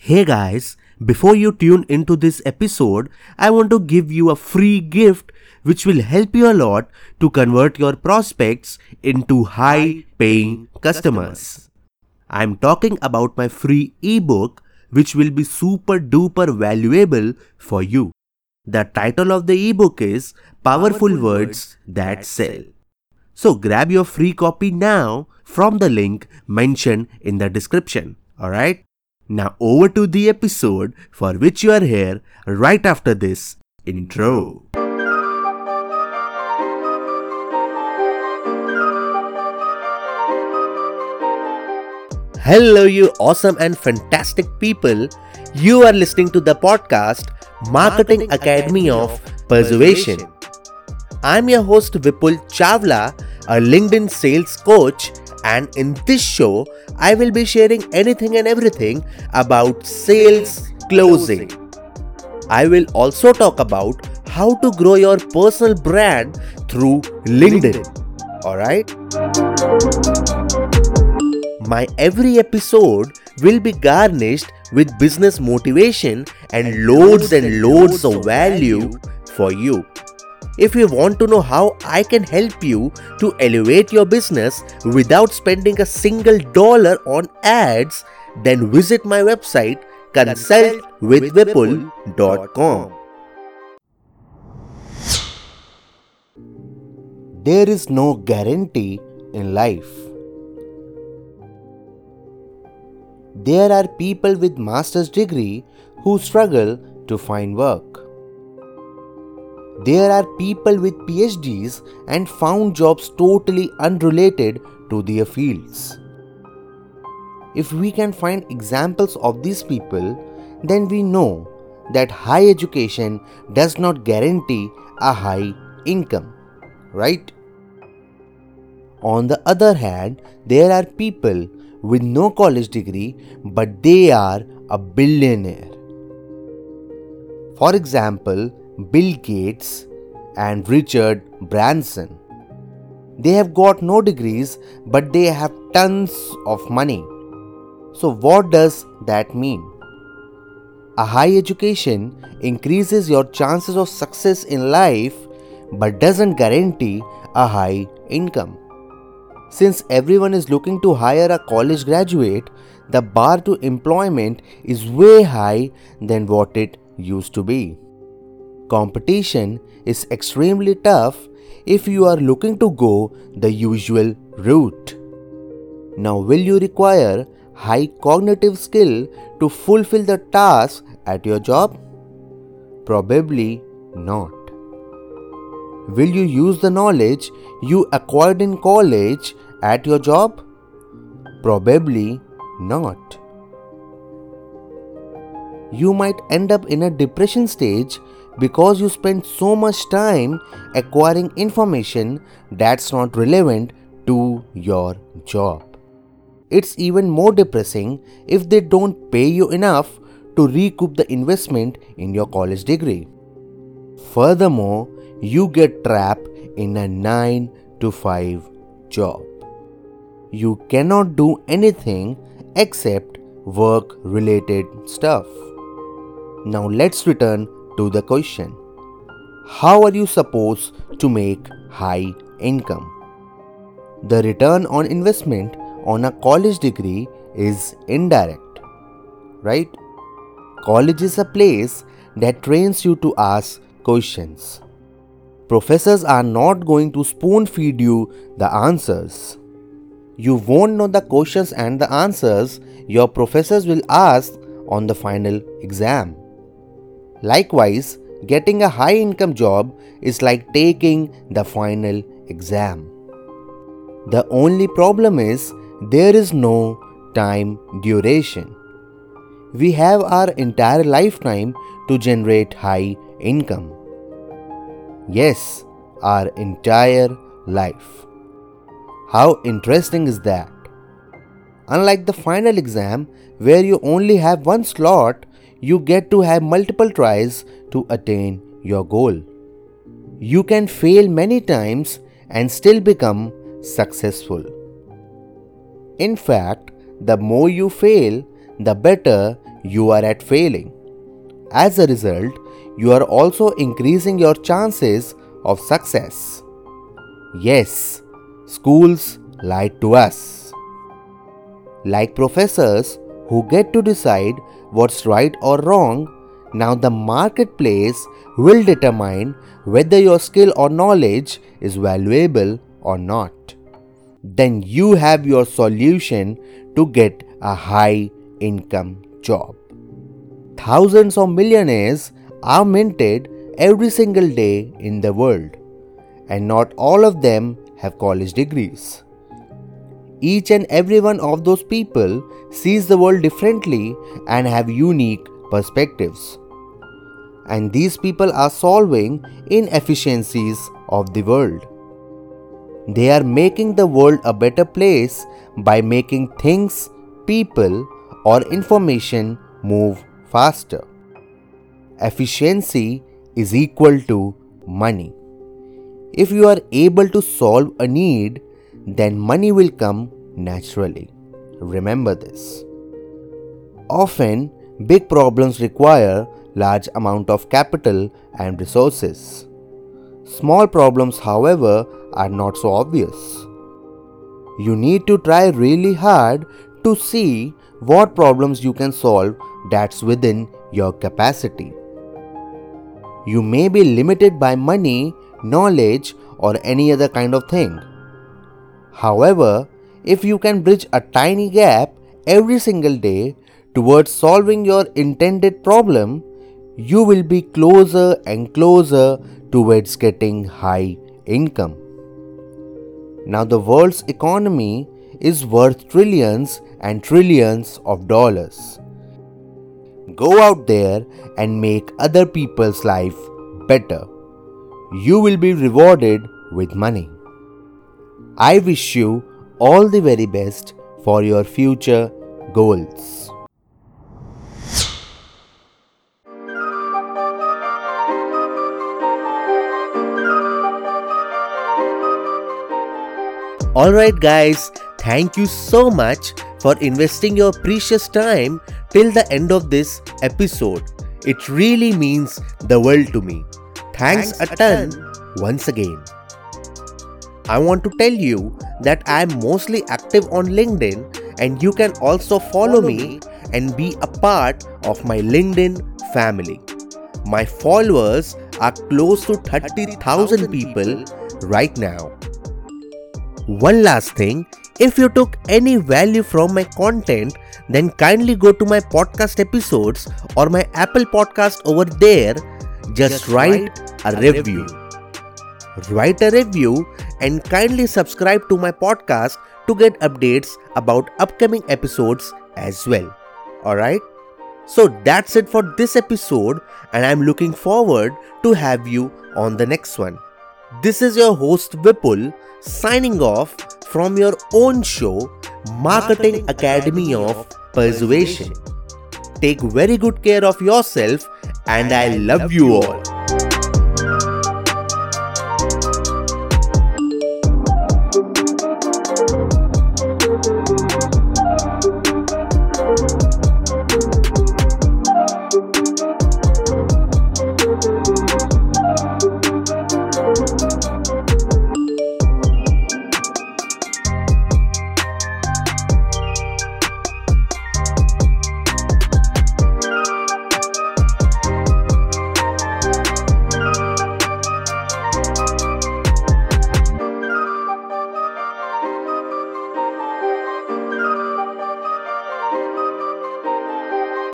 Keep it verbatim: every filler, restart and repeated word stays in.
Hey guys, before you tune into this episode, I want to give you a free gift which will help you a lot to convert your prospects into high paying customers. I'm talking about my free ebook which will be super duper valuable for you. The title of the ebook is Powerful Words That Sell. So grab your free copy now from the link mentioned in the description. Alright? Now over to the episode for which you are here right after this intro. Hello you awesome and fantastic people. You are listening to the podcast Marketing Academy of Persuasion. I'm your host Vipul Chawla, a LinkedIn sales coach, and in this show, I will be sharing anything and everything about sales closing. I will also talk about how to grow your personal brand through LinkedIn. Alright? My every episode will be garnished with business motivation and loads and loads of value for you. If you want to know how I can help you to elevate your business without spending a single dollar on ads, then visit my website consult with vipul dot com. There is no guarantee in life. There are people with master's degree who struggle to find work. There are people with P H Ds and found jobs totally unrelated to their fields. If we can find examples of these people, then we know that high education does not guarantee a high income, right? On the other hand, there are people with no college degree but they are a billionaire. For example, Bill Gates and Richard Branson. They have got no degrees but they have tons of money. So what does that mean? A high education increases your chances of success in life but doesn't guarantee a high income. Since everyone is looking to hire a college graduate, the bar to employment is way high than what it used to be. Competition is extremely tough if you are looking to go the usual route. Now, will you require high cognitive skill to fulfill the task at your job? Probably not. Will you use the knowledge you acquired in college at your job? Probably not. You might end up in a depression stage because you spend so much time acquiring information that's not relevant to your job. It's even more depressing if they don't pay you enough to recoup the investment in your college degree. Furthermore, you get trapped in a nine to five job. You cannot do anything except work-related stuff. Now let's return to the question. How are you supposed to make high income? The return on investment on a college degree is indirect, right? College is a place that trains you to ask questions. Professors are not going to spoon feed you the answers. You won't know the questions and the answers your professors will ask on the final exam. Likewise, getting a high income job is like taking the final exam. The only problem is there is no time duration. We have our entire lifetime to generate high income. Yes, our entire life. How interesting is that? Unlike the final exam, where you only have one slot, you get to have multiple tries to attain your goal. You can fail many times and still become successful. In fact, the more you fail, the better you are at failing. As a result, you are also increasing your chances of success. Yes, schools lied to us. Like professors who get to decide what's right or wrong, now the marketplace will determine whether your skill or knowledge is valuable or not. Then you have your solution to get a high income job. Thousands of millionaires are minted every single day in the world, and not all of them have college degrees. Each and every one of those people sees the world differently and have unique perspectives. And these people are solving inefficiencies of the world. They are making the world a better place by making things, people, or information move faster. Efficiency is equal to money. If you are able to solve a need, then money will come naturally. Remember this. Often, big problems require large amount of capital and resources. Small problems, however, are not so obvious. You need to try really hard to see what problems you can solve that's within your capacity. You may be limited by money, knowledge, or any other kind of thing. However, if you can bridge a tiny gap every single day towards solving your intended problem, you will be closer and closer towards getting high income. Now the world's economy is worth trillions and trillions of dollars. Go out there and make other people's life better. You will be rewarded with money. I wish you all the very best for your future goals. Alright guys, thank you so much for investing your precious time till the end of this episode. It really means the world to me. Thanks, Thanks a ton, ton once again. I want to tell you that I am mostly active on LinkedIn, and you can also follow, follow me, me and be a part of my LinkedIn family. My followers are close to thirty thousand people right now. One last thing, if you took any value from my content, then kindly go to my podcast episodes or my Apple podcast over there. Just, Just write, write a review. review. Write a review and kindly subscribe to my podcast to get updates about upcoming episodes as well. Alright? So that's it for this episode, and I'm looking forward to have you on the next one. This is your host Vipul signing off from your own show, Marketing Academy of Persuasion. Take very good care of yourself, and I love you all.